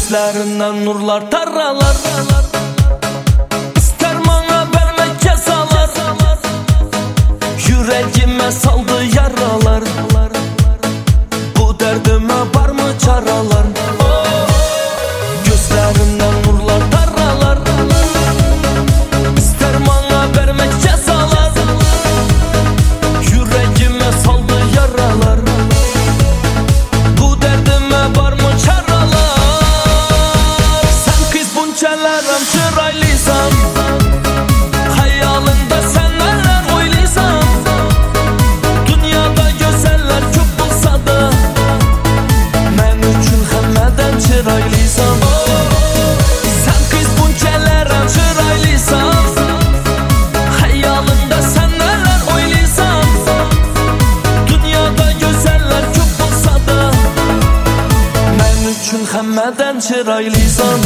Gözlerinden nurlar taralar, ister bana vermek cezalar, yüreğime saldı yaralar. Bu derdime var mı çaralar? Gözlerinden nurlar taralar, ister bana vermek cezalar, yüreğime saldı yaralar. Bu derdime var mı çaralar? Sen kız bunçalarım çıraylısan, hayalında sen neler oylaysan. Dünyada güzeller çok olsa da men üçün hemmeden çıraylısan. Sen kız bunçalarım çıraylısan, hayalında sen neler oylaysan. Dünyada güzeller çok olsa da men üçün hemmeden çıraylısan.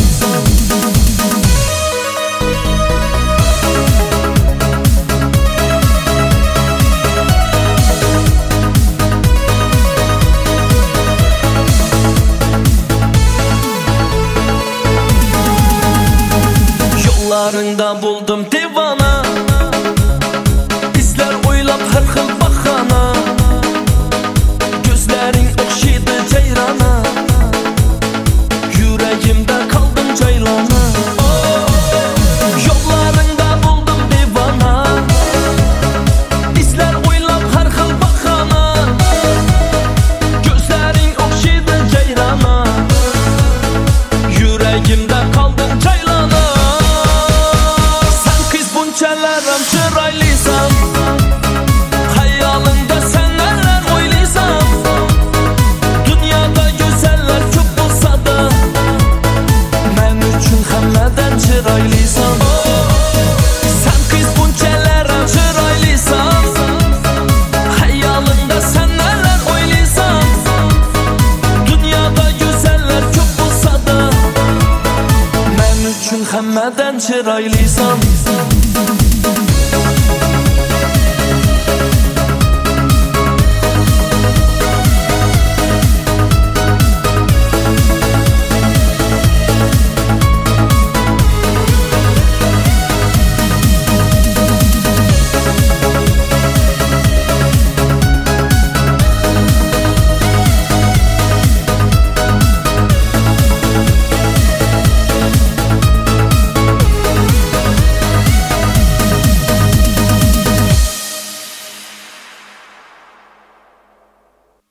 Yollarında buldum divana, izler oylap her xil baxana. Gözlerin oxşıydı ceyrana, yüreğimde kaldım ceylana. Yollarında buldum divana, izler oylap her xil baxana. Gözlerin oxşıydı ceyrana, yüreğimde kaldım ceylana. Bunçalarım çıraylısan, hayalında sen neler oylaysan. Dünyada güzeller çok olsa da men üçün hemmeden çıraylısan. Sen kız bunçalarım çıraylısan, hayalında sen neler oylaysan. Dünyada güzeller çok olsa da men üçün hemmeden çıraylısan.